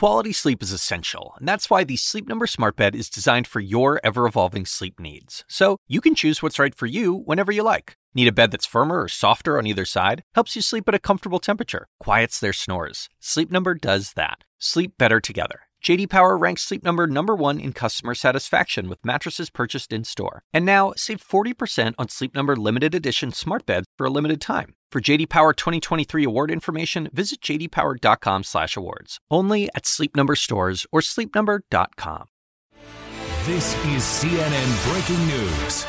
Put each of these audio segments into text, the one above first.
Quality sleep is essential, and that's why the Sleep Number Smart Bed is designed for your ever-evolving sleep needs. So you can choose what's right for you whenever you like. Need a bed that's firmer or softer on either side? Helps you sleep at a comfortable temperature. Quiets their snores. Sleep Number does that. Sleep better together. J.D. Power ranks Sleep Number number 1 in customer satisfaction with mattresses purchased in-store. And now, save 40% on Sleep Number limited edition smart beds for a limited time. For J.D. Power 2023 award information, visit jdpower.com/awards. Only at Sleep Number stores or sleepnumber.com. This is CNN Breaking News.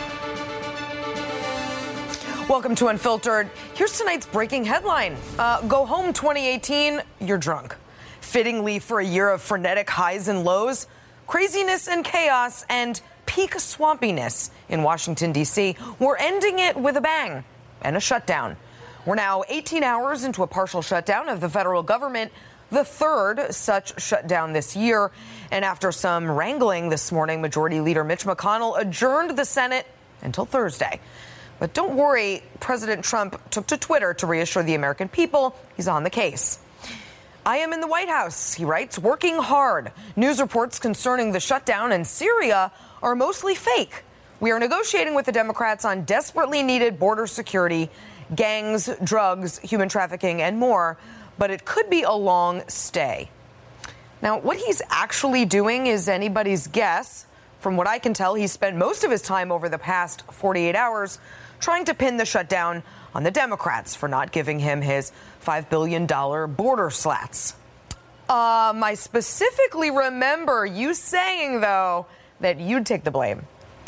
Welcome to Unfiltered. Here's tonight's breaking headline. Go home 2018, you're drunk. Fittingly for a year of frenetic highs and lows, craziness and chaos, and peak swampiness in Washington, D.C., we're ending it with a bang and a shutdown. We're now 18 hours into a partial shutdown of the federal government, the third such shutdown this year. And after some wrangling this morning, Majority Leader Mitch McConnell adjourned the Senate until Thursday. But don't worry, President Trump took to Twitter to reassure the American people he's on the case. I am in the White House, he writes, working hard. News reports concerning the shutdown in Syria are mostly fake. We are negotiating with the Democrats on desperately needed border security, gangs, drugs, human trafficking, and more, but it could be a long stay. Now, what he's actually doing is anybody's guess. From what I can tell, he spent most of his time over the past 48 hours trying to pin the shutdown on the Democrats for not giving him his $5 billion border slats. I specifically remember you saying, though, that you'd take the blame.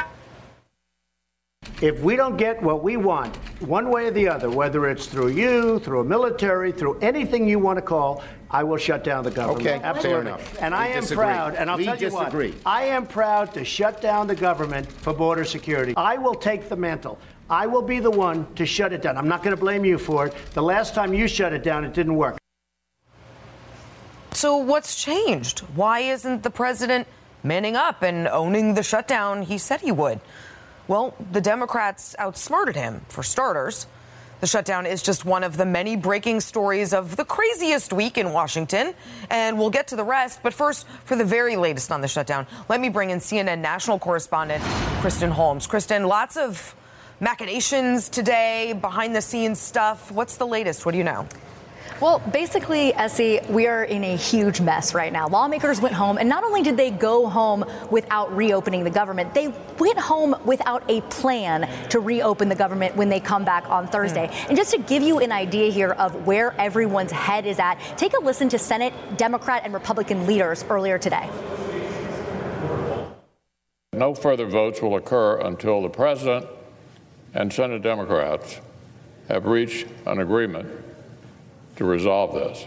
If we don't get what we want, one way or the other, whether it's through you, through a military, through anything you want to call, I will shut down the government. Okay, absolutely. fair enough. And I am proud, and I'll tell you what, I am proud to shut down the government for border security. I will take the mantle. I will be the one to shut it down. I'm not going to blame you for it. The last time you shut it down, it didn't work. So what's changed? Why isn't the president manning up and owning the shutdown he said he would? Well, the Democrats outsmarted him, for starters. The shutdown is just one of the many breaking stories of the craziest week in Washington, and we'll get to the rest. But first, for the very latest on the shutdown, let me bring in CNN national correspondent Kristen Holmes. Kristen, lots of machinations today, behind-the-scenes stuff. What's the latest? What do you know? Well, basically, Essie, we are in a huge mess right now. Lawmakers went home, and not only did they go home without reopening the government, they went home without a plan to reopen the government when they come back on Thursday. And just to give you an idea here of where everyone's head is at, take a listen to Senate Democrat and Republican leaders earlier today. No further votes will occur until the president and Senate Democrats have reached an agreement to resolve this.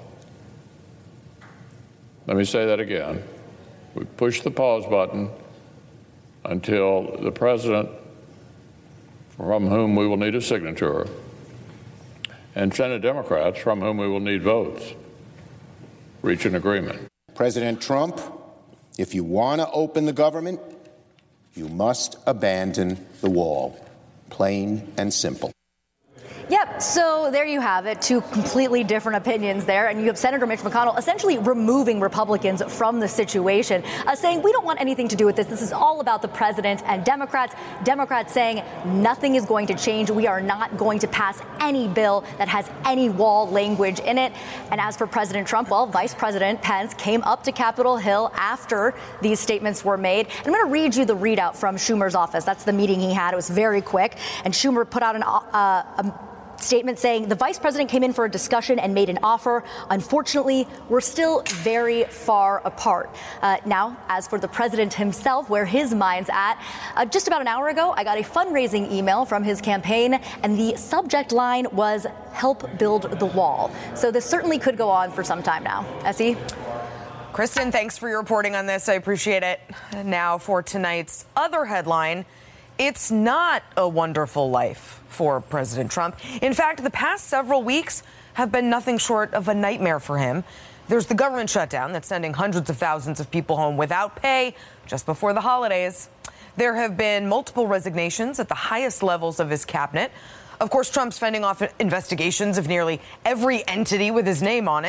Let me say that again. We push the pause button until the president, from whom we will need a signature, and Senate Democrats, from whom we will need votes, reach an agreement. President Trump, if you want to open the government, you must abandon the wall. Plain and simple. Yep. So there you have it. Two completely different opinions there. And you have Senator Mitch McConnell essentially removing Republicans from the situation, saying we don't want anything to do with this. This is all about the president and Democrats. Democrats saying nothing is going to change. We are not going to pass any bill that has any wall language in it. And as for President Trump, well, Vice President Pence came up to Capitol Hill after these statements were made. And I'm going to read you the readout from Schumer's office. That's the meeting he had. It was very quick. And Schumer put out a statement saying the vice president came in for a discussion and made an offer. Unfortunately, we're still very far apart. Now, as for the president himself, where his mind's at, just about an hour ago, I got a fundraising email from his campaign, and the subject line was "Help Build the Wall." So this certainly could go on for some time now. Essie? Kristen, thanks for your reporting on this. I appreciate it. Now for tonight's other headline. It's not a wonderful life for President Trump. In fact, the past several weeks have been nothing short of a nightmare for him. There's the government shutdown that's sending hundreds of thousands of people home without pay just before the holidays. There have been multiple resignations at the highest levels of his cabinet. Of course, Trump's fending off investigations of nearly every entity with his name on it.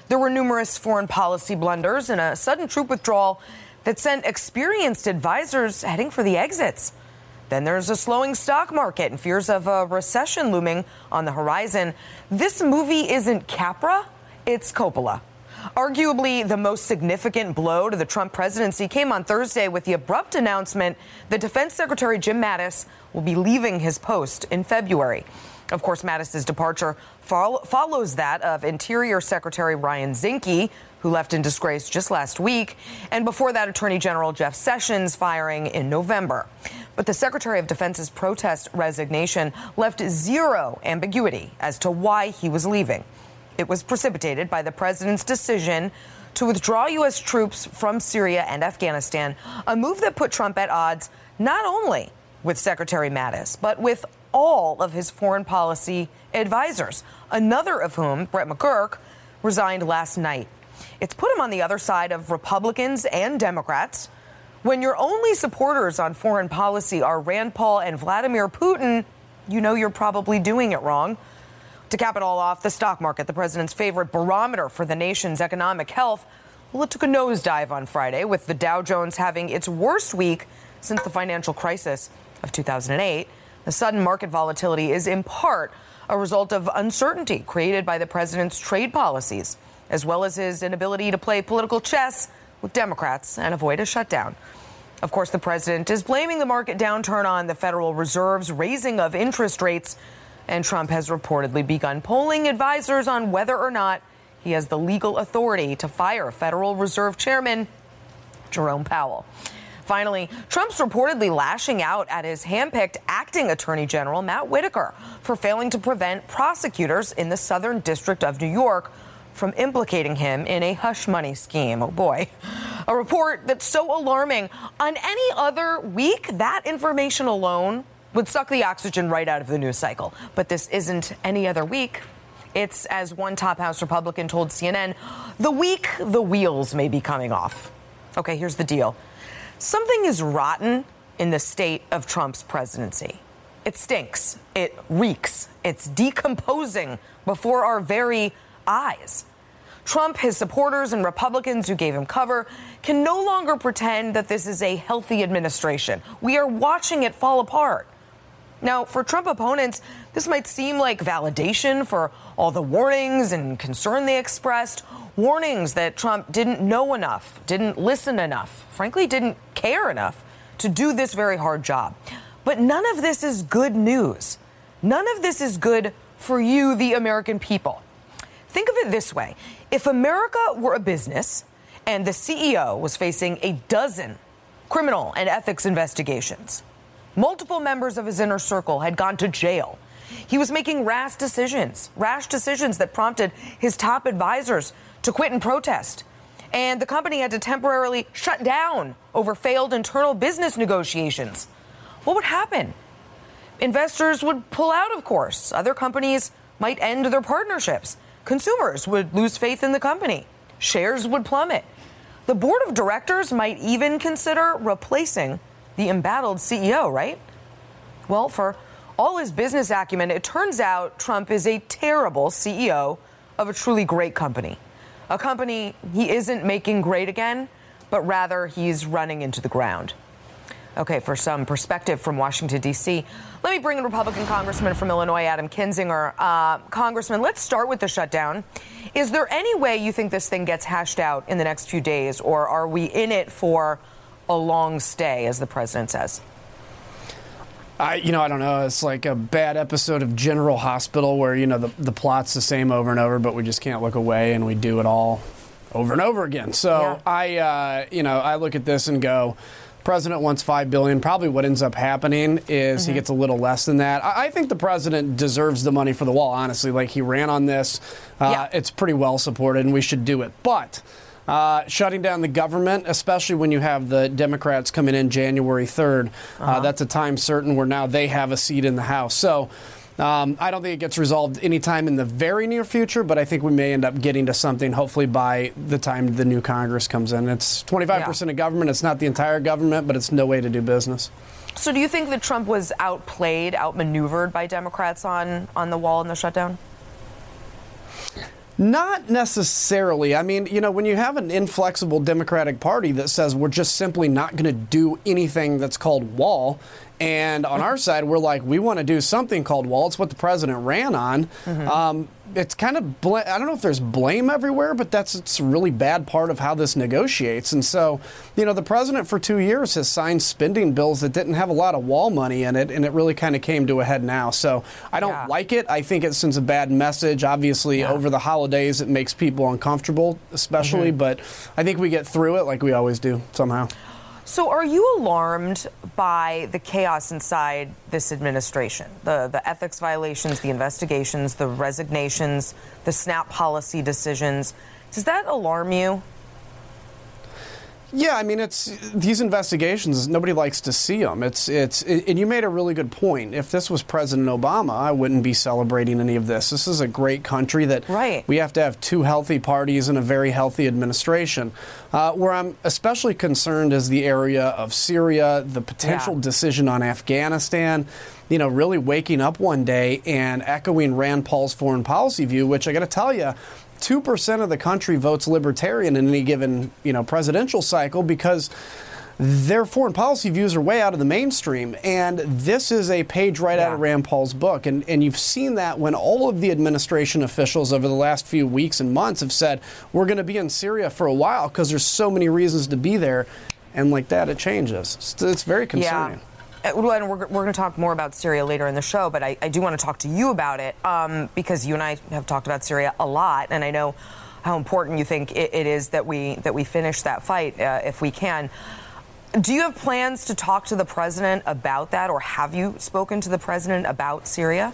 There were numerous foreign policy blunders and a sudden troop withdrawal that sent experienced advisors heading for the exits. Then there's a slowing stock market and fears of a recession looming on the horizon. This movie isn't Capra, it's Coppola. Arguably, the most significant blow to the Trump presidency came on Thursday with the abrupt announcement that Defense Secretary Jim Mattis will be leaving his post in February. Of course, Mattis's departure follows that of Interior Secretary Ryan Zinke, who left in disgrace just last week, and before that, Attorney General Jeff Sessions firing in November. But the Secretary of Defense's protest resignation left zero ambiguity as to why he was leaving. It was precipitated by the president's decision to withdraw U.S. troops from Syria and Afghanistan, a move that put Trump at odds not only with Secretary Mattis, but with all of his foreign policy advisors, another of whom, Brett McGurk, resigned last night. It's put him on the other side of Republicans and Democrats. When your only supporters on foreign policy are Rand Paul and Vladimir Putin, you know you're probably doing it wrong. To cap it all off, the stock market, the president's favorite barometer for the nation's economic health, well, it took a nosedive on Friday, with the Dow Jones having its worst week since the financial crisis of 2008. The sudden market volatility is in part a result of uncertainty created by the president's trade policies, as well as his inability to play political chess with Democrats and avoid a shutdown. Of course, the president is blaming the market downturn on the Federal Reserve's raising of interest rates, and Trump has reportedly begun polling advisors on whether or not he has the legal authority to fire Federal Reserve Chairman Jerome Powell. Finally, Trump's reportedly lashing out at his handpicked acting Attorney General Matt Whitaker for failing to prevent prosecutors in the Southern District of New York from implicating him in a hush money scheme. Oh, boy. A report that's so alarming. On any other week, that information alone would suck the oxygen right out of the news cycle. But this isn't any other week. It's, as one top House Republican told CNN, the week the wheels may be coming off. Okay, here's the deal. Something is rotten in the state of Trump's presidency. It stinks. It reeks. It's decomposing before our very eyes. Trump, his supporters, and Republicans who gave him cover can no longer pretend that this is a healthy administration. We are watching it fall apart. Now, for Trump opponents, this might seem like validation for all the warnings and concern they expressed, warnings that Trump didn't know enough, didn't listen enough, frankly, didn't care enough to do this very hard job. But none of this is good news. None of this is good for you, the American people. Think of it this way. If America were a business and the CEO was facing a dozen criminal and ethics investigations, multiple members of his inner circle had gone to jail, he was making rash decisions that prompted his top advisors to quit and protest, and the company had to temporarily shut down over failed internal business negotiations, what would happen? Investors would pull out, of course. Other companies might end their partnerships. Consumers would lose faith in the company. Shares would plummet. The board of directors might even consider replacing the embattled CEO, right? Well, for all his business acumen, it turns out Trump is a terrible CEO of a truly great company. A company he isn't making great again, but rather he's running into the ground. Okay, for some perspective from Washington, D.C., let me bring in Republican Congressman from Illinois, Adam Kinzinger. Congressman, let's start with the shutdown. Is there any way you think this thing gets hashed out in the next few days, or are we in it for a long stay, as the president says? I don't know. It's like a bad episode of General Hospital where, the plot's the same over and over, but we just can't look away and we do it all over and over again. So yeah. I look at this and go, President wants $5 billion. Probably what ends up happening is he gets a little less than that. I think the president deserves the money for the wall, honestly. Like, he ran on this. It's pretty well supported, and we should do it. But shutting down the government, especially when you have the Democrats coming in January 3rd, that's a time certain where now they have a seat in the House. So I don't think it gets resolved anytime in the very near future, but I think we may end up getting to something hopefully by the time the new Congress comes in. It's 25% of government. It's not the entire government, but it's no way to do business. So do you think that Trump was outplayed, outmaneuvered by Democrats on the wall and the shutdown? Not necessarily. I mean, when you have an inflexible Democratic Party that says we're just simply not going to do anything that's called wall, and on our side, we're like, we want to do something called wall. It's what the president ran on. Mm-hmm. It's kind of, I don't know if there's blame everywhere, but it's a really bad part of how this negotiates. And so, the president for 2 years has signed spending bills that didn't have a lot of wall money in it, and it really kind of came to a head now. So I don't like it. I think it sends a bad message. Obviously, over the holidays, it makes people uncomfortable, especially, but I think we get through it like we always do somehow. So are you alarmed by the chaos inside this administration? The ethics violations, the investigations, the resignations, the SNAP policy decisions. Does that alarm you? Yeah, I mean, it's these investigations, nobody likes to see them. And you made a really good point. If this was President Obama, I wouldn't be celebrating any of this. This is a great country that we have to have two healthy parties and a very healthy administration. Where I'm especially concerned is the area of Syria, the potential decision on Afghanistan, really waking up one day and echoing Rand Paul's foreign policy view, which I got to tell you, 2% of the country votes libertarian in any given, presidential cycle because their foreign policy views are way out of the mainstream. And this is a page right out of Rand Paul's book. And you've seen that when all of the administration officials over the last few weeks and months have said, we're going to be in Syria for a while because there's so many reasons to be there. And like that, it changes. It's very concerning. Yeah. And we're going to talk more about Syria later in the show, but I do want to talk to you about it because you and I have talked about Syria a lot, and I know how important you think it is that we finish that fight if we can. Do you have plans to talk to the president about that, or have you spoken to the president about Syria?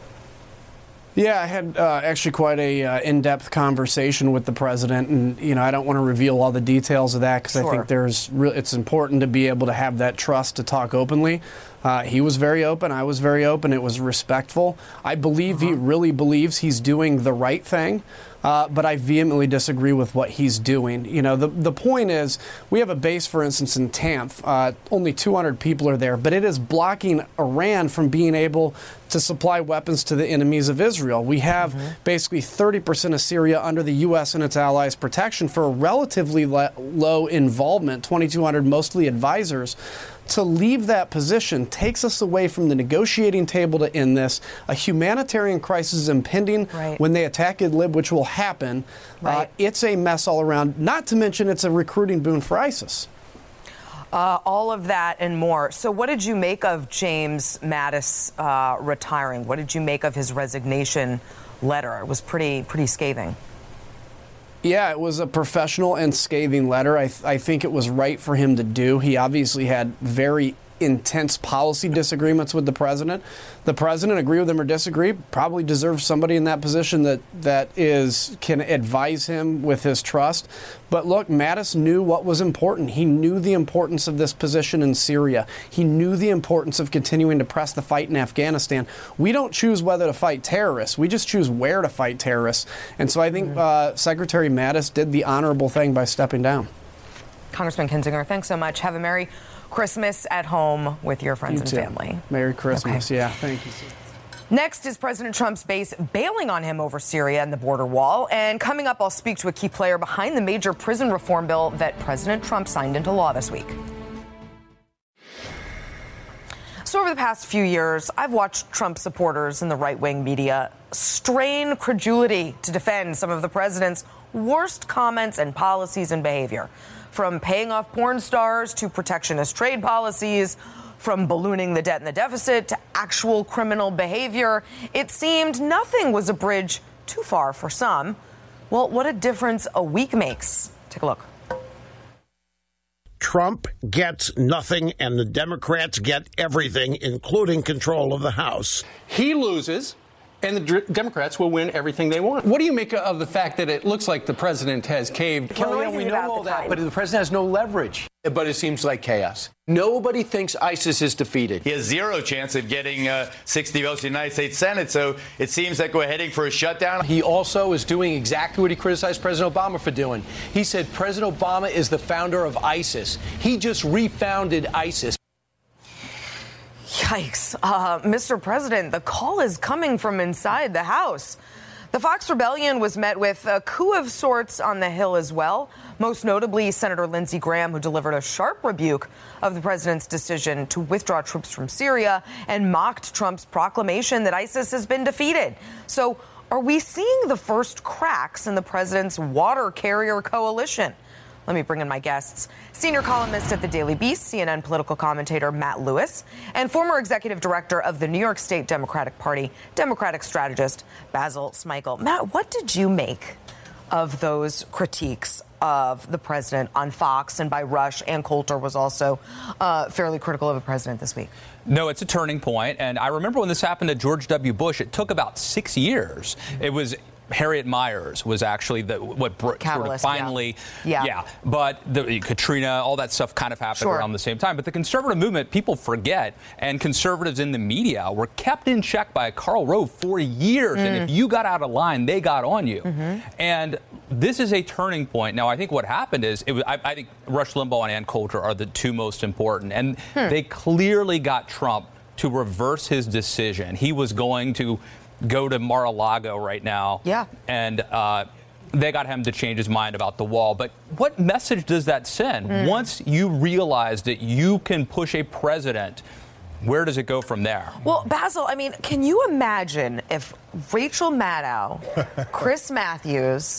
Yeah, I had actually quite a in-depth conversation with the president, and I don't want to reveal all the details of that because I think it's important to be able to have that trust to talk openly. He was very open. I was very open. It was respectful. I believe he really believes he's doing the right thing. But I vehemently disagree with what he's doing. The point is, we have a base, for instance, in Tanf. Only 200 people are there, but it is blocking Iran from being able to supply weapons to the enemies of Israel. We have basically 30% of Syria under the U.S. and its allies' protection for a relatively low involvement, 2,200 mostly advisors. To leave that position takes us away from the negotiating table to end this. A humanitarian crisis is impending when they attack Idlib, which will happen. It's a mess all around, not to mention it's a recruiting boon for ISIS. All of that and more. So what did you make of James Mattis retiring? What did you make of his resignation letter? It was pretty scathing. Yeah, it was a professional and scathing letter. I think it was right for him to do. He obviously had very intense policy disagreements with the president. The president, agree with him or disagree, probably deserves somebody in that position that can advise him with his trust. But look, Mattis knew what was important. He knew the importance of this position in Syria. He knew the importance of continuing to press the fight in Afghanistan. We don't choose whether to fight terrorists. We just choose where to fight terrorists. And so I think Secretary Mattis did the honorable thing by stepping down. Congressman Kinzinger, thanks so much. Have a Merry Christmas at home with your friends and family. Merry Christmas. Yeah, thank you. Next is President Trump's base bailing on him over Syria and the border wall. And coming up, I'll speak to a key player behind the major prison reform bill that President Trump signed into law this week. So over the past few years, I've watched Trump supporters in the right-wing media strain credulity to defend some of the president's worst comments and policies and behavior. From paying off porn stars to protectionist trade policies, from ballooning the debt and the deficit to actual criminal behavior, it seemed nothing was a bridge too far for some. Well, what a difference a week makes. Take a look. Trump gets nothing and the Democrats get everything, including control of the House. He loses, and the Democrats will win everything they want. What do you make of the fact that it looks like the president has caved? Kellyanne, we know all that, but the president has no leverage. But it seems like chaos. Nobody thinks ISIS is defeated. He has zero chance of getting 60 votes in the United States Senate, so it seems like we're heading for a shutdown. He also is doing exactly what he criticized President Obama for doing. He said President Obama is the founder of ISIS. He just refounded ISIS. Yikes. Mr. President, the call is coming from inside the House. The Fox rebellion was met with a coup of sorts on the Hill as well. Most notably, Senator Lindsey Graham, who delivered a sharp rebuke of the president's decision to withdraw troops from Syria and mocked Trump's proclamation that ISIS has been defeated. So are we seeing the first cracks in the president's water carrier coalition? Let me bring in my guests. Senior columnist at the Daily Beast, CNN political commentator Matt Lewis, and former executive director of the New York State Democratic Party, Democratic strategist Basil Smikle. Matt, what did you make of those critiques of the president on Fox and by Rush? And Coulter was also fairly critical of the president this week. No, it's a turning point. And I remember when this happened to George W. Bush, it took about 6 years. It was Harriet Miers was actually Catalyst, sort of finally, But Katrina, all that stuff kind of happened around the same time. But the conservative movement, people forget, and conservatives in the media were kept in check by Karl Rove for years. And if you got out of line, they got on you. And this is a turning point. Now, I think what happened is, I think Rush Limbaugh and Ann Coulter are the two most important. And they clearly got Trump to reverse his decision. He was going to go to Mar-a-Lago right now. And they got him to change his mind about the wall. But what message does that send? Once you realize that you can push a president, where does it go from there? Well, Basil, I mean, can you imagine if Rachel Maddow, Chris Matthews,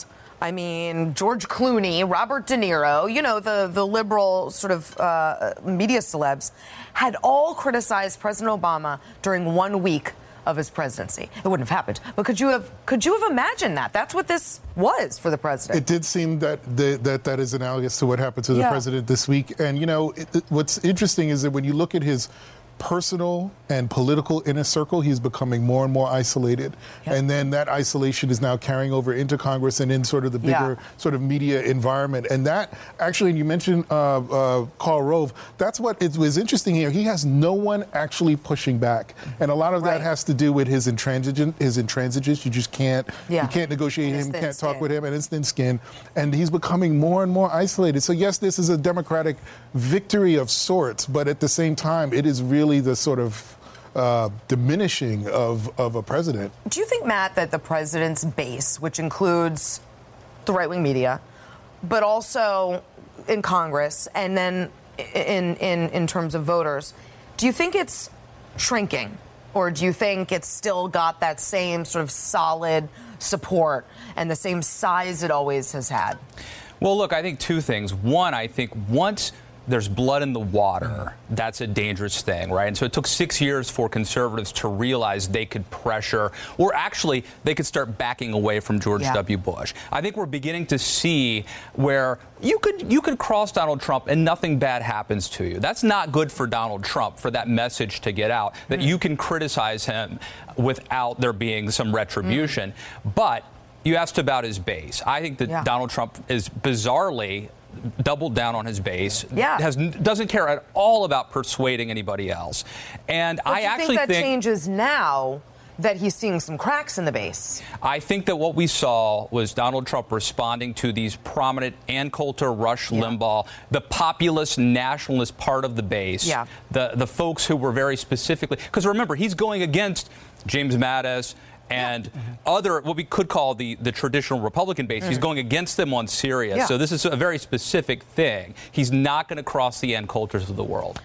George Clooney, Robert De Niro, the liberal sort of media celebs, had all criticized President Obama during 1 week of his presidency? It wouldn't have happened. But could you have imagined that? That's what this was for the president. It did seem that that is analogous to what happened to the president this week. And, what's interesting is that when you look at his personal and political inner circle, he's becoming more and more isolated. And then that isolation is now carrying over into Congress and in sort of the bigger sort of media environment. And that, actually, you mentioned Karl Rove, that's what was interesting here. He has no one actually pushing back. And a lot of that has to do with his intransigence. You just can't, you can't negotiate him, can't talk with him, and his thin skin. And he's becoming more and more isolated. So yes, this is a Democratic victory of sorts, but at the same time, it is really the sort of diminishing of a president. Do you think, Matt, that the president's base, which includes the right-wing media, but also in Congress and then in terms of voters, do you think it's shrinking, or do you think it's still got that same sort of solid support and the same size it always has had? Well, look, I think two things. One, I think once there's blood in the water, that's a dangerous thing, right? And so it took 6 years for conservatives to realize they could pressure, or actually they could start backing away from George W. Bush. I think we're beginning to see where you could cross Donald Trump and nothing bad happens to you. That's not good for Donald Trump, for that message to get out, that you can criticize him without there being some retribution. But you asked about his base. I think that Donald Trump is bizarrely doubled down on his base. Doesn't care at all about persuading anybody else. And I actually think that changes now that he's seeing some cracks in the base. I think that what we saw was Donald Trump responding to these prominent Ann Coulter, Rush Limbaugh, the populist nationalist part of the base, the folks who were very specifically, because remember, he's going against James Mattis and other, what we could call the traditional Republican base. He's going against them on Syria. So this is a very specific thing. He's not going to cross the Ann Coulters of the world.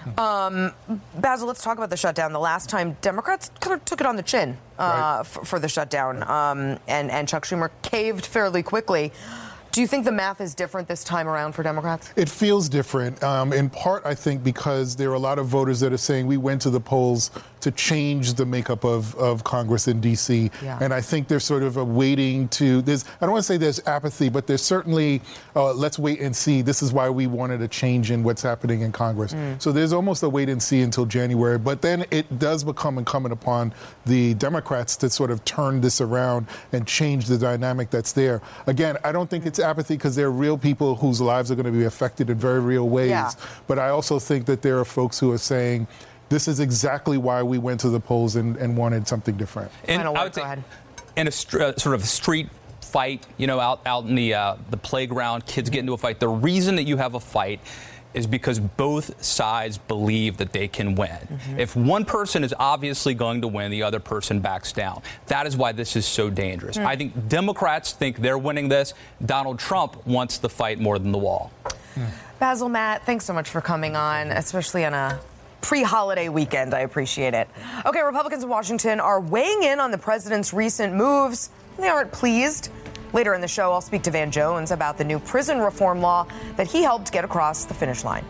Basil, let's talk about the shutdown. The last time Democrats kind of took it on the chin for the shutdown, and Chuck Schumer caved fairly quickly. Do you think the math is different this time around for Democrats? It feels different, in part, I think, because there are a lot of voters that are saying we went to the polls to change the makeup of Congress in D.C. And I think there's sort of a waiting to, I don't want to say there's apathy, but there's certainly, let's wait and see. This is why we wanted a change in what's happening in Congress. So there's almost a wait and see until January. But then it does become incumbent upon the Democrats to sort of turn this around and change the dynamic that's there. Again, I don't think it's apathy, because there are real people whose lives are going to be affected in very real ways. But I also think that there are folks who are saying, this is exactly why we went to the polls and wanted something different. And I would say, in a sort of street fight, out in the playground, kids get into a fight. The reason that you have a fight is because both sides believe that they can win. If one person is obviously going to win, the other person backs down. That is why this is so dangerous. I think Democrats think they're winning this. Donald Trump wants the fight more than the wall. Basil, Matt, thanks so much for coming on, especially on a pre-holiday weekend. I appreciate it. Okay, Republicans in Washington are weighing in on the president's recent moves. They aren't pleased. Later in the show, I'll speak to Van Jones about the new prison reform law that he helped get across the finish line.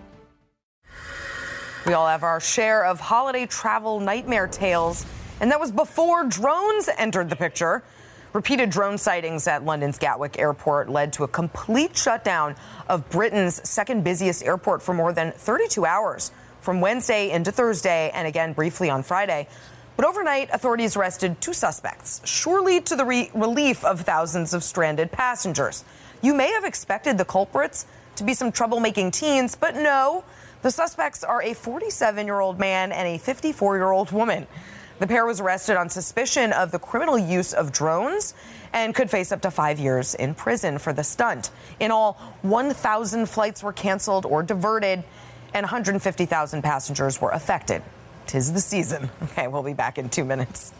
We all have our share of holiday travel nightmare tales, and that was before drones entered the picture. Repeated drone sightings at London's Gatwick Airport led to a complete shutdown of Britain's second busiest airport for more than 32 hours, from Wednesday into Thursday and again briefly on Friday. But overnight, authorities arrested 2 suspects, surely to the relief of thousands of stranded passengers. You may have expected the culprits to be some troublemaking teens, but no. The suspects are a 47-year-old man and a 54-year-old woman. The pair was arrested on suspicion of the criminal use of drones and could face up to 5 years in prison for the stunt. In all, 1,000 flights were canceled or diverted, and 150,000 passengers were affected. 'Tis the season. Okay, we'll be back in 2 minutes.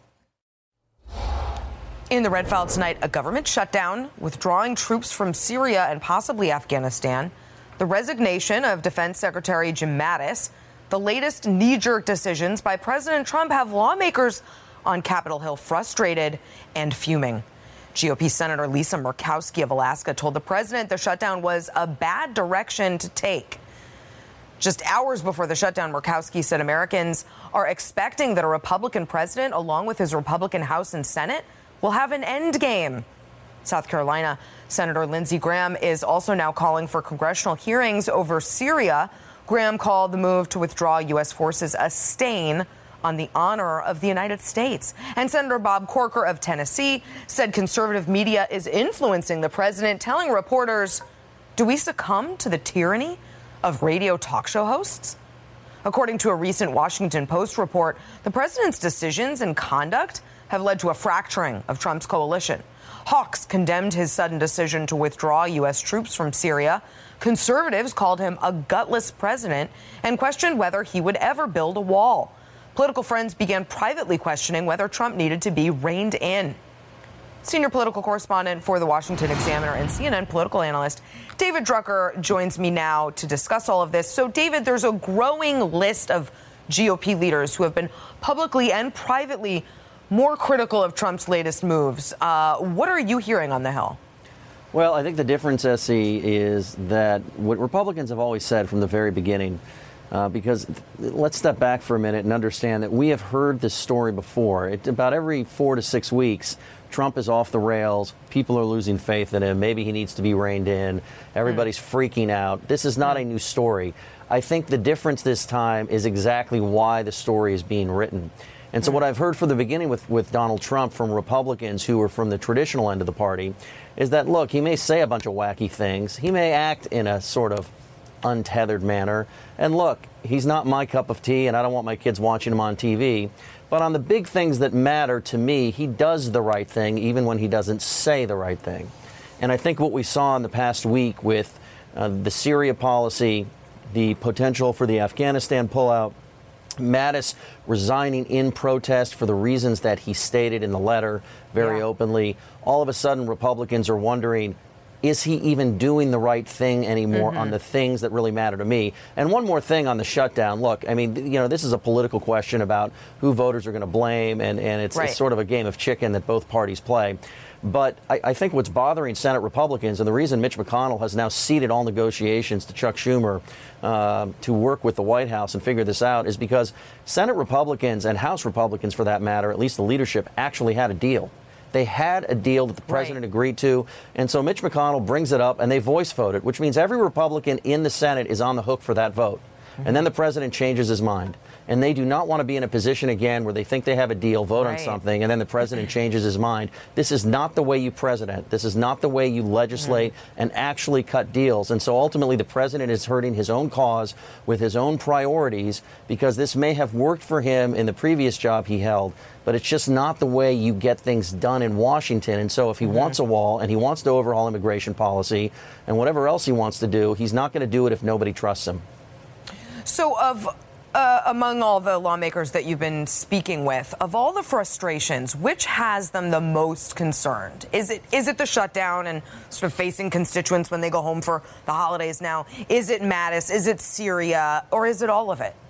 In the red file tonight, a government shutdown, withdrawing troops from Syria and possibly Afghanistan, the resignation of Defense Secretary Jim Mattis, the latest knee-jerk decisions by President Trump have lawmakers on Capitol Hill frustrated and fuming. GOP Senator Lisa Murkowski of Alaska told the president the shutdown was a bad direction to take. Just hours before the shutdown, Murkowski said Americans are expecting that a Republican president, along with his Republican House and Senate, will have an end game. South Carolina Senator Lindsey Graham is also now calling for congressional hearings over Syria. Graham called the move to withdraw U.S. forces a stain on the honor of the United States. And Senator Bob Corker of Tennessee said conservative media is influencing the president, telling reporters, do we succumb to the tyranny of radio talk show hosts? According to a recent Washington Post report, the president's decisions and conduct have led to a fracturing of Trump's coalition. Hawks condemned his sudden decision to withdraw U.S. troops from Syria. Conservatives called him a gutless president and questioned whether he would ever build a wall. Political friends began privately questioning whether Trump needed to be reined in. Senior political correspondent for the Washington Examiner and CNN political analyst David Drucker joins me now to discuss all of this. So, David, there's a growing list of GOP leaders who have been publicly and privately more critical of Trump's latest moves. What are you hearing on the Hill? Well, I think the difference, Essie, is that what Republicans have always said from the very beginning, because let's step back for a minute and understand that we have heard this story before. About every 4 to 6 weeks, Trump is off the rails. People are losing faith in him. Maybe he needs to be reined in. Everybody's freaking out. This is not a new story. I think the difference this time is exactly why the story is being written. And so what I've heard from the beginning with Donald Trump from Republicans who are from the traditional end of the party is that, look, he may say a bunch of wacky things. He may act in a sort of untethered manner. And look, he's not my cup of tea, and I don't want my kids watching him on TV. But on the big things that matter to me, he does the right thing, even when he doesn't say the right thing. And I think what we saw in the past week with the Syria policy, the potential for the Afghanistan pullout, Mattis resigning in protest for the reasons that he stated in the letter very openly, all of a sudden Republicans are wondering, is he even doing the right thing anymore on the things that really matter to me? And one more thing on the shutdown. Look, I mean, you know, this is a political question about who voters are going to blame, and it's sort of a game of chicken that both parties play. But I think what's bothering Senate Republicans, and the reason Mitch McConnell has now ceded all negotiations to Chuck Schumer to work with the White House and figure this out, is because Senate Republicans and House Republicans, for that matter, at least the leadership, actually had a deal. They had a deal that the president agreed to. And so Mitch McConnell brings it up and they voice vote it, which means every Republican in the Senate is on the hook for that vote. And then the president changes his mind. And they do not want to be in a position again where they think they have a deal, vote on something, and then the president changes his mind. This is not the way you president. This is not the way you legislate and actually cut deals. And so ultimately the president is hurting his own cause with his own priorities, because this may have worked for him in the previous job he held, but it's just not the way you get things done in Washington. And so if he wants a wall and he wants to overhaul immigration policy and whatever else he wants to do, he's not going to do it if nobody trusts him. So among all the lawmakers that you've been speaking with, of all the frustrations, which has them the most concerned? Is it the shutdown and sort of facing constituents when they go home for the holidays now? Is it Mattis? Is it Syria? Or is it all of it?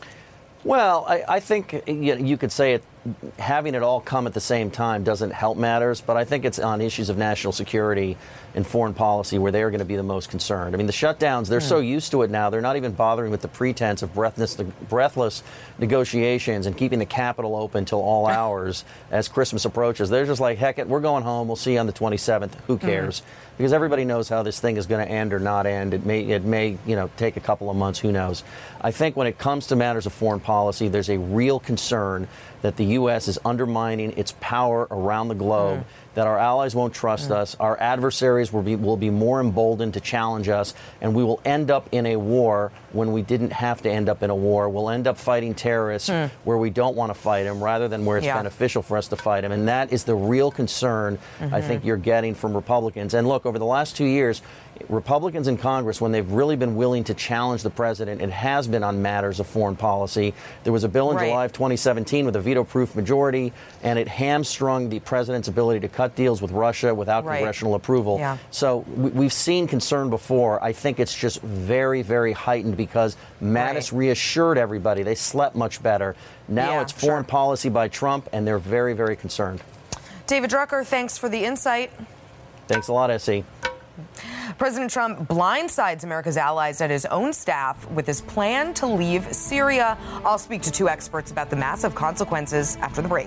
Well, I think you could say it. Having it all come at the same time doesn't help matters, but I think it's on issues of national security and foreign policy where they're going to be the most concerned. I mean, the shutdowns, they're so used to it now, they're not even bothering with the pretense of breathless negotiations and keeping the Capitol open till all hours as Christmas approaches. They're just like, heck it, we're going home. We'll see you on the 27th. Who cares? Because everybody knows how this thing is going to end or not end. It may take a couple of months. Who knows? I think when it comes to matters of foreign policy, there's a real concern that the U.S. is undermining its power around the globe, that our allies won't trust us, our adversaries will be more emboldened to challenge us, and we will end up in a war when we didn't have to end up in a war. We'll end up fighting terrorists where we don't want to fight them rather than where it's beneficial for us to fight them. And that is the real concern I think you're getting from Republicans. And look, over the last 2 years, Republicans in Congress, when they've really been willing to challenge the president, it has been on matters of foreign policy. There was a bill in July of 2017 with a veto-proof majority, and it hamstrung the president's ability to cut deals with Russia without congressional approval. So we've seen concern before. I think it's just very, very heightened because Mattis reassured everybody. They slept much better. Now it's foreign policy by Trump, and they're very, very concerned. David Drucker, thanks for the insight. Thanks a lot, S.E. President Trump blindsides America's allies and his own staff with his plan to leave Syria. I'll speak to two experts about the massive consequences after the break.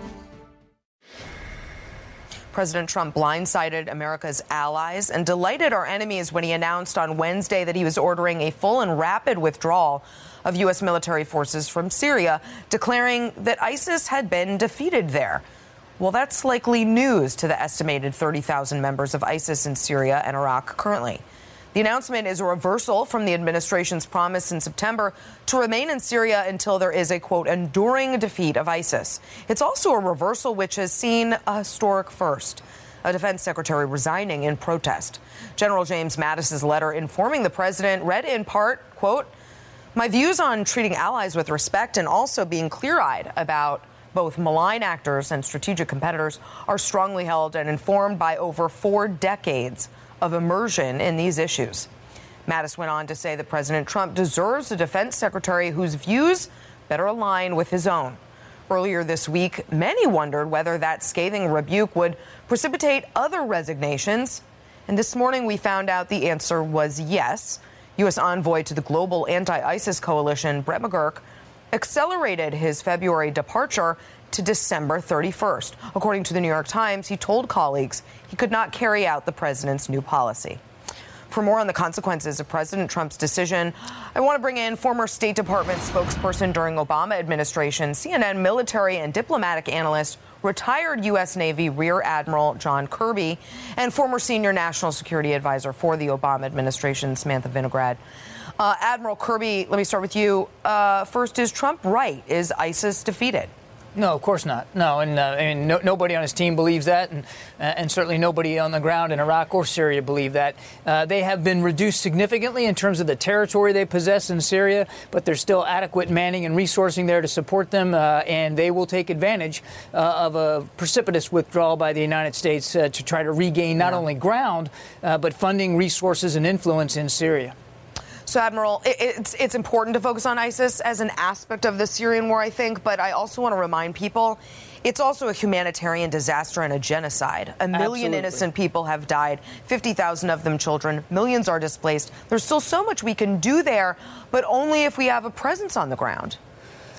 President Trump blindsided America's allies and delighted our enemies when he announced on Wednesday that he was ordering a full and rapid withdrawal of U.S. military forces from Syria, declaring that ISIS had been defeated there. Well, that's likely news to the estimated 30,000 members of ISIS in Syria and Iraq currently. The announcement is a reversal from the administration's promise in September to remain in Syria until there is a, quote, enduring defeat of ISIS. It's also a reversal which has seen a historic first, a defense secretary resigning in protest. General James Mattis's letter informing the president read in part, quote, my views on treating allies with respect and also being clear-eyed about both malign actors and strategic competitors are strongly held and informed by over 4 decades of immersion in these issues. Mattis went on to say that President Trump deserves a defense secretary whose views better align with his own. Earlier this week, many wondered whether that scathing rebuke would precipitate other resignations. And this morning, we found out the answer was yes. U.S. envoy to the global anti-ISIS coalition, Brett McGurk, accelerated his February departure to December 31st. According to the New York Times, he told colleagues he could not carry out the president's new policy. For more on the consequences of President Trump's decision, I want to bring in former State Department spokesperson during Obama administration, CNN military and diplomatic analyst, retired U.S. Navy Rear Admiral John Kirby, and former senior national security advisor for the Obama administration, Samantha Vinograd. Admiral Kirby, let me start with you. First, is Trump right? Is ISIS defeated? No, of course not. No, and nobody on his team believes that, and certainly nobody on the ground in Iraq or Syria believe that. They have been reduced significantly in terms of the territory they possess in Syria, but there's still adequate manning and resourcing there to support them, and they will take advantage of a precipitous withdrawal by the United States to try to regain not only ground, but funding, resources, and influence in Syria. So, Admiral, it's important to focus on ISIS as an aspect of the Syrian war, I think, but I also want to remind people it's also a humanitarian disaster and a genocide. A million innocent people have died, 50,000 of them children, millions are displaced. There's still so much we can do there, but only if we have a presence on the ground.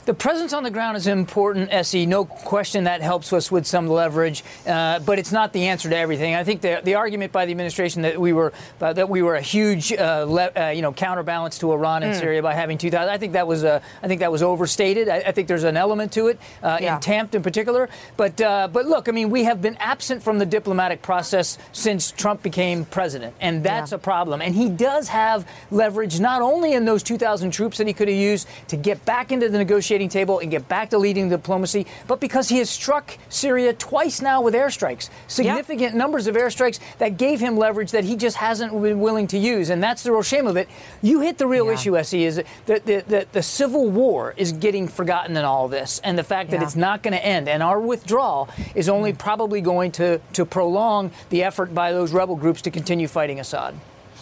The presence on the ground is important, S.E. No question that helps us with some leverage, but it's not the answer to everything. I think the argument by the administration that we were a huge counterbalance to Iran and Syria by having 2,000. I think that was overstated. I think there's an element to it in Tamped in particular. But look, I mean, we have been absent from the diplomatic process since Trump became president, and that's a problem. And he does have leverage not only in those 2,000 troops that he could have used to get back into the negotiating table and get back to leading diplomacy, but because he has struck Syria twice now with airstrikes, significant numbers of airstrikes that gave him leverage that he just hasn't been willing to use. And that's the real shame of it. You hit the real issue, S.E., is that the civil war is getting forgotten in all this, and the fact that it's not going to end. And our withdrawal is only probably going to prolong the effort by those rebel groups to continue fighting Assad.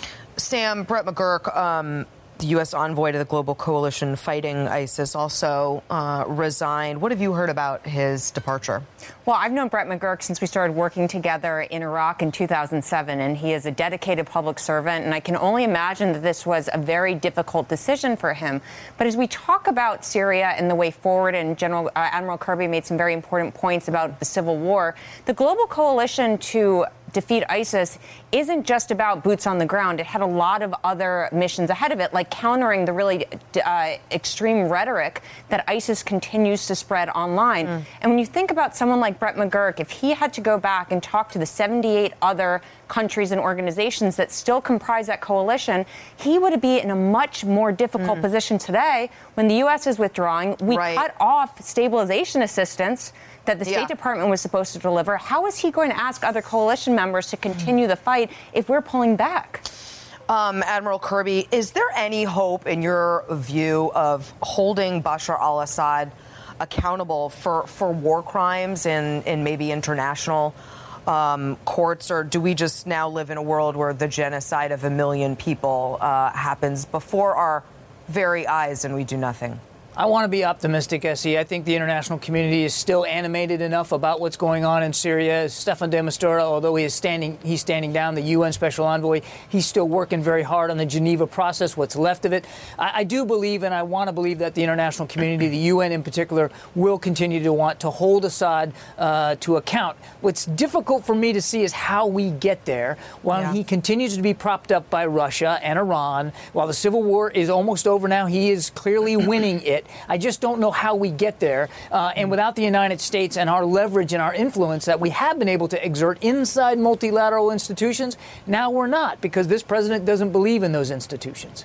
Sam, Brett McGurk, the U.S. envoy to the global coalition fighting ISIS, also resigned. What have you heard about his departure? Well, I've known Brett McGurk since we started working together in Iraq in 2007, and he is a dedicated public servant, and I can only imagine that this was a very difficult decision for him. But as we talk about Syria and the way forward, and Admiral Kirby made some very important points about the civil war, the global coalition to defeat ISIS isn't just about boots on the ground. It had a lot of other missions ahead of it, like countering the really extreme rhetoric that ISIS continues to spread online. And when you think about someone like Brett McGurk, if he had to go back and talk to the 78 other countries and organizations that still comprise that coalition, he would be in a much more difficult position today when the U.S. is withdrawing. We cut off stabilization assistance that the State Department was supposed to deliver. How is he going to ask other coalition members to continue the fight if we're pulling back? Admiral Kirby, is there any hope, in your view, of holding Bashar al-Assad accountable for war crimes in maybe international courts, or do we just now live in a world where the genocide of 1 million people happens before our very eyes and we do nothing? I want to be optimistic, S.E. I think the international community is still animated enough about what's going on in Syria. Staffan de Mistura, although he's standing down, the UN Special Envoy, he's still working very hard on the Geneva process, what's left of it. I do believe, and I want to believe, that the international community, the UN in particular, will continue to want to hold Assad to account. What's difficult for me to see is how we get there while he continues to be propped up by Russia and Iran. While the civil war is almost over now, he is clearly winning it. I just don't know how we get there. And without the United States and our leverage and our influence that we have been able to exert inside multilateral institutions, now we're not, because this president doesn't believe in those institutions.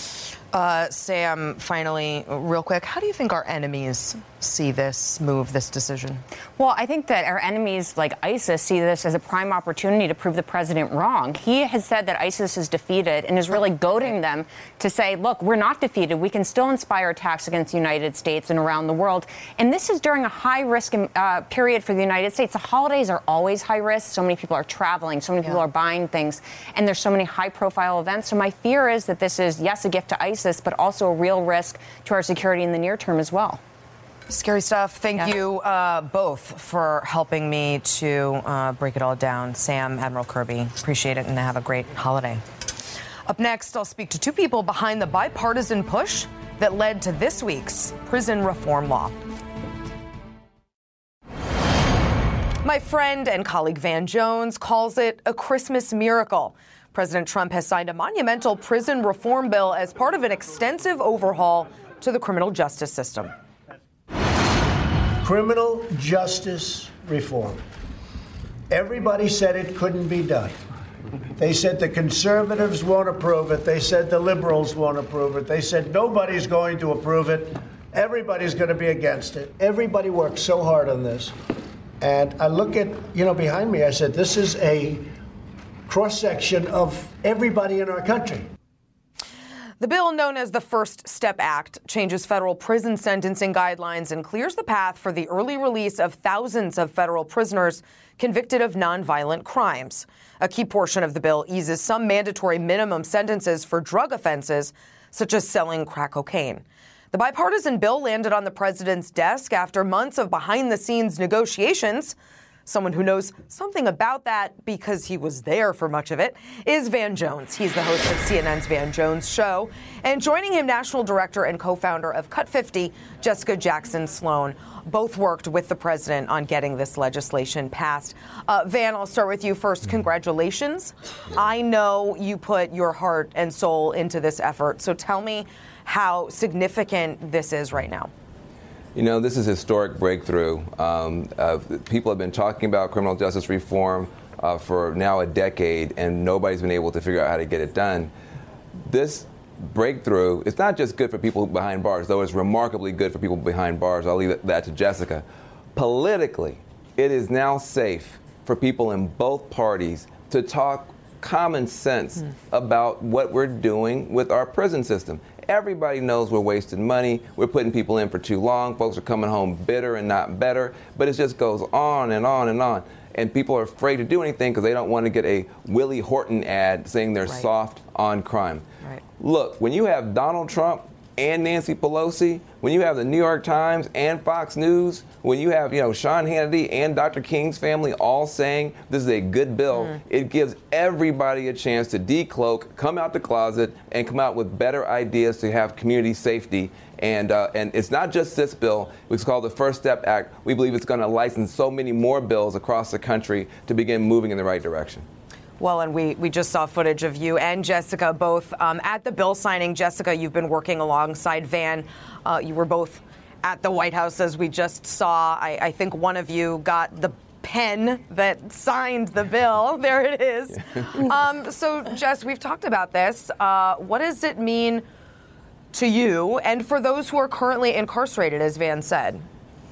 Sam, finally, real quick, how do you think our enemies see this move, this decision? Well, I think that our enemies like ISIS see this as a prime opportunity to prove the president wrong. He has said that ISIS is defeated and is really goading them to say, look, we're not defeated. We can still inspire attacks against the United States and around the world. And this is during a high-risk period for the United States. The holidays are always high risk. So many people are traveling. So many people are buying things. And there's so many high-profile events. So my fear is that this is, yes, a gift to ISIS, but also a real risk to our security in the near term as well. Scary stuff. Thank you both for helping me to break it all down. Sam, Admiral Kirby, appreciate it, and have a great holiday. Up next, I'll speak to two people behind the bipartisan push that led to this week's prison reform law. My friend and colleague Van Jones calls it a Christmas miracle. President Trump has signed a monumental prison reform bill as part of an extensive overhaul to the criminal justice system. Criminal justice reform. Everybody said it couldn't be done. They said the conservatives won't approve it. They said the liberals won't approve it. They said nobody's going to approve it. Everybody's going to be against it. Everybody worked so hard on this. And I look at, behind me, I said, this is a cross-section of everybody in our country. The bill, known as the First Step Act, changes federal prison sentencing guidelines and clears the path for the early release of thousands of federal prisoners convicted of nonviolent crimes. A key portion of the bill eases some mandatory minimum sentences for drug offenses, such as selling crack cocaine. The bipartisan bill landed on the president's desk after months of behind-the-scenes negotiations. Someone who knows something about that because he was there for much of it is Van Jones. He's the host of CNN's Van Jones Show. And joining him, national director and co-founder of Cut 50, Jessica Jackson Sloan. Both worked with the president on getting this legislation passed. Van, I'll start with you first. Congratulations. I know you put your heart and soul into this effort. So tell me how significant this is right now. You know, this is a historic breakthrough. People have been talking about criminal justice reform for now a decade, and nobody's been able to figure out how to get it done. This breakthrough, it's not just good for people behind bars, though it's remarkably good for people behind bars. I'll leave that to Jessica. Politically, it is now safe for people in both parties to talk common sense about what we're doing with our prison system. Everybody knows we're wasting money. We're putting people in for too long. Folks are coming home bitter and not better. But it just goes on and on and on. And people are afraid to do anything because they don't want to get a Willie Horton ad saying they're soft on crime. Right. Look, when you have Donald Trump and Nancy Pelosi, when you have the New York Times and Fox News, when you have, Sean Hannity and Dr. King's family all saying this is a good bill, it gives everybody a chance to decloak, come out the closet, and come out with better ideas to have community safety. And it's not just this bill. It's called the First Step Act. We believe it's going to license so many more bills across the country to begin moving in the right direction. Well, and we just saw footage of you and Jessica both at the bill signing. Jessica, you've been working alongside Van. You were both at the White House, as we just saw. I think one of you got the pen that signed the bill. There it is. Yeah. So, Jess, we've talked about this. What does it mean to you and for those who are currently incarcerated, as Van said?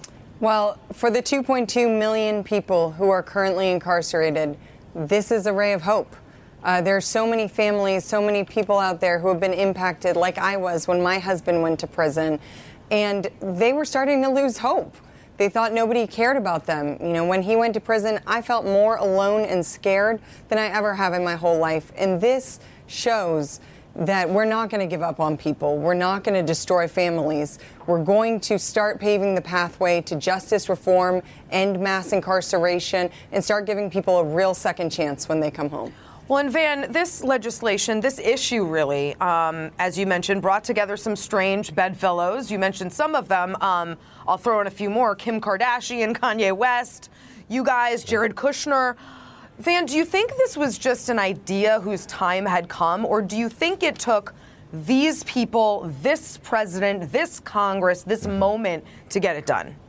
Well, for the 2.2 million people who are currently incarcerated, this is a ray of hope. There are so many families, so many people out there who have been impacted, like I was when my husband went to prison, and they were starting to lose hope. They thought nobody cared about them. When he went to prison, I felt more alone and scared than I ever have in my whole life. And this shows that we're not going to give up on people. We're not going to destroy families. We're going to start paving the pathway to justice reform, end mass incarceration, and start giving people a real second chance when they come home. Well, and Van, this legislation, this issue really, as you mentioned, brought together some strange bedfellows. You mentioned some of them. I'll throw in a few more. Kim Kardashian, Kanye West, you guys, Jared Kushner. Van, do you think this was just an idea whose time had come, or do you think it took these people, this president, this Congress, this moment to get it done?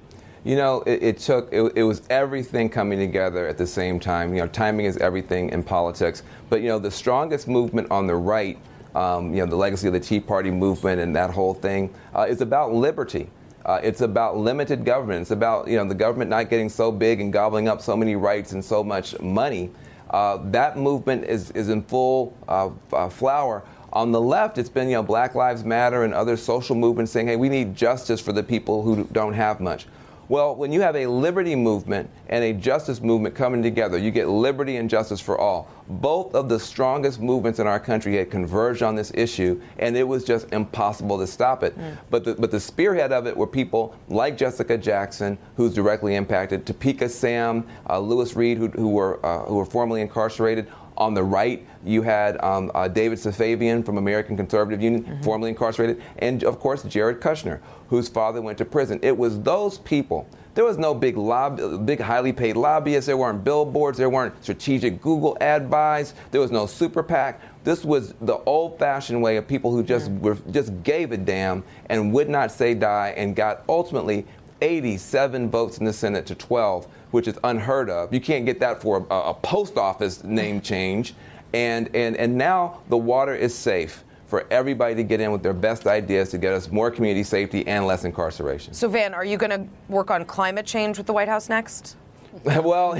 It was everything coming together at the same time. Timing is everything in politics. But, the strongest movement on the right, the legacy of the Tea Party movement and that whole thing, is about liberty. It's about limited government. It's about, the government not getting so big and gobbling up so many rights and so much money. That movement is in full flower. On the left, it's been, Black Lives Matter and other social movements saying, hey, we need justice for the people who don't have much. Well, when you have a liberty movement and a justice movement coming together, you get liberty and justice for all. Both of the strongest movements in our country had converged on this issue, and it was just impossible to stop it. But the spearhead of it were people like Jessica Jackson, who's directly impacted, Topeka Sam, Lewis Reed, who were formerly incarcerated. On the right, you had David Safavian from American Conservative Union, formerly incarcerated, and of course Jared Kushner, whose father went to prison. It was those people. There was no big highly paid lobbyists. There weren't billboards. There weren't strategic Google ad buys. There was no super PAC. This was the old-fashioned way of people who just gave a damn and would not say die, and got ultimately 87 votes in the Senate to 12, which is unheard of. You can't get that for a post office name change. And now the water is safe for everybody to get in with their best ideas to get us more community safety and less incarceration. So, Van, are you going to work on climate change with the White House next? Well,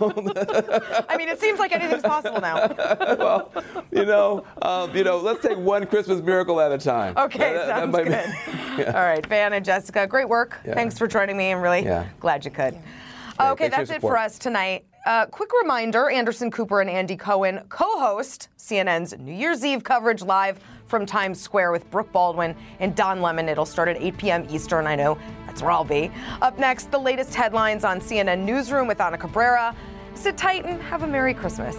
I mean, it seems like anything's possible now. Well, let's take one Christmas miracle at a time. Okay, sounds good. Yeah. All right, Van and Jessica, great work. Yeah. Thanks for joining me. I'm really glad you could. Yeah. Okay, that's it for us tonight. Quick reminder, Anderson Cooper and Andy Cohen co-host CNN's New Year's Eve coverage live from Times Square with Brooke Baldwin and Don Lemon. It'll start at 8 p.m. Eastern. I know that's That's where I'll be. Up next, the latest headlines on CNN Newsroom with Ana Cabrera. Sit tight and have a Merry Christmas.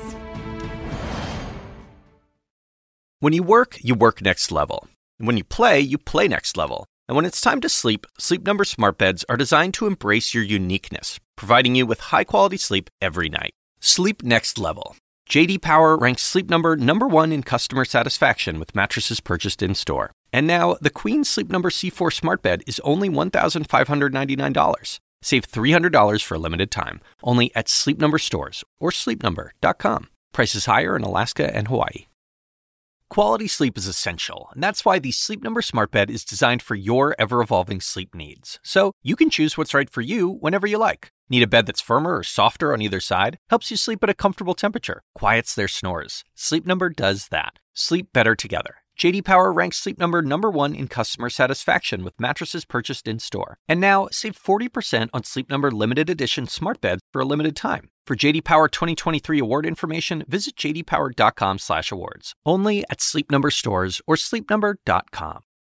When you work next level. And when you play next level. And when it's time to sleep, Sleep Number smart beds are designed to embrace your uniqueness, providing you with high-quality sleep every night. Sleep next level. J.D. Power ranks Sleep Number #1 in customer satisfaction with mattresses purchased in-store. And now, the Queen Sleep Number C4 smart bed is only $1,599. Save $300 for a limited time, only at Sleep Number stores or sleepnumber.com. Prices higher in Alaska and Hawaii. Quality sleep is essential, and that's why the Sleep Number smart bed is designed for your ever-evolving sleep needs. So you can choose what's right for you whenever you like. Need a bed that's firmer or softer on either side? Helps you sleep at a comfortable temperature. Quiets their snores. Sleep Number does that. Sleep better together. J.D. Power ranks Sleep Number #1 in customer satisfaction with mattresses purchased in-store. And now, save 40% on Sleep Number limited edition smart beds for a limited time. For J.D. Power 2023 award information, visit jdpower.com/awards. Only at Sleep Number stores or sleepnumber.com.